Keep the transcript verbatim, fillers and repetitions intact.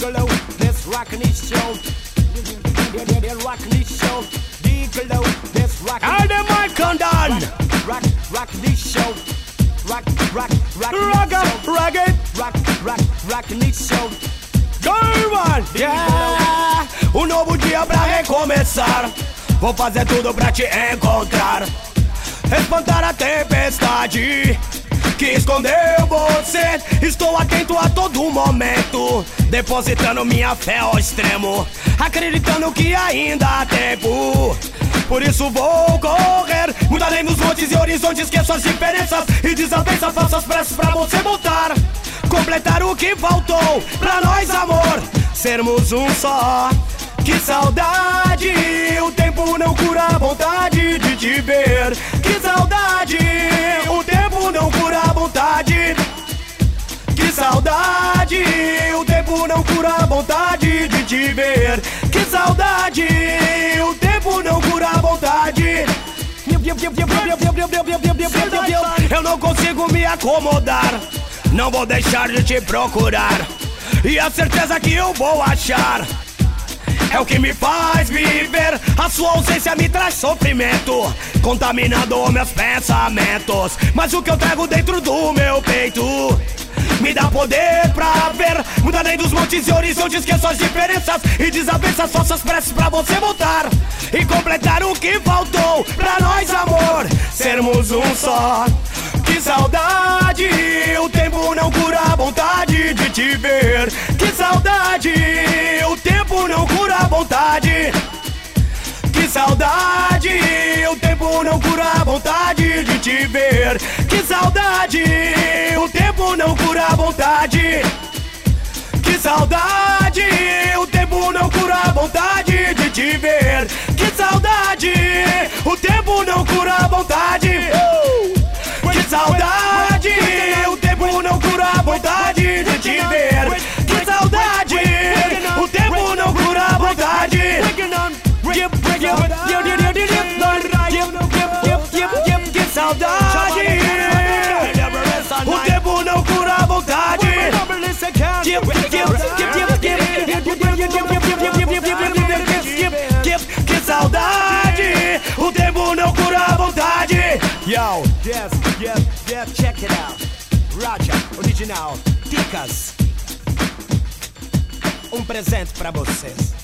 Digolo, let's rock this show. They're rocking this show. Digolo, let's rock. And the mic on down. Rock, rock this show. Rock, rock, rock, rock up, rock it. Rock, rock, rock this show. Go on, yeah. Um novo dia pra recomeçar. Vou fazer tudo pra te encontrar. Espantar a tempestade que escondeu você. Estou atento a todo momento, depositando minha fé ao extremo, acreditando que ainda há tempo. Por isso vou correr, muito além dos montes e horizontes. Esqueço as diferenças e desavenças, faço as pressas pra você voltar. Completar o que faltou pra nós, amor, sermos um só. Que saudade, o tempo não cura a vontade de te ver. Que saudade, o tempo não cura a vontade. Que saudade, o tempo não cura a vontade de te ver. Que saudade, o tempo não cura a vontade. Eu não consigo me acomodar, não vou deixar de te procurar. E a certeza que eu vou achar é o que me faz viver. A sua ausência me traz sofrimento, contaminando meus pensamentos. Mas o que eu trago dentro do meu peito me dá poder pra ver, muito além dos montes e horizontes. Esqueço as diferenças e desavenças, faço as preces pra você voltar e completar o que faltou pra nós, amor, sermos um só. Que saudade, o tempo não cura a vontade de te ver. Que saudade, o tempo não cura a vontade. Que saudade, o tempo não cura a vontade de te ver. Que saudade, o tempo não cura a vontade. Que saudade, o tempo não cura a vontade de te ver. Que saudade, o tempo não cura a vontade. Que saudade, o tempo não cura a vontade de te ver. Que saudade, o tempo não cura a vontade. Que saudade, o tempo não cura a vontade. Que saudade, o tempo não cura a vontade. Yo, yes, yes, yes, check it out. Roger, original, Dicas. Um presente pra vocês.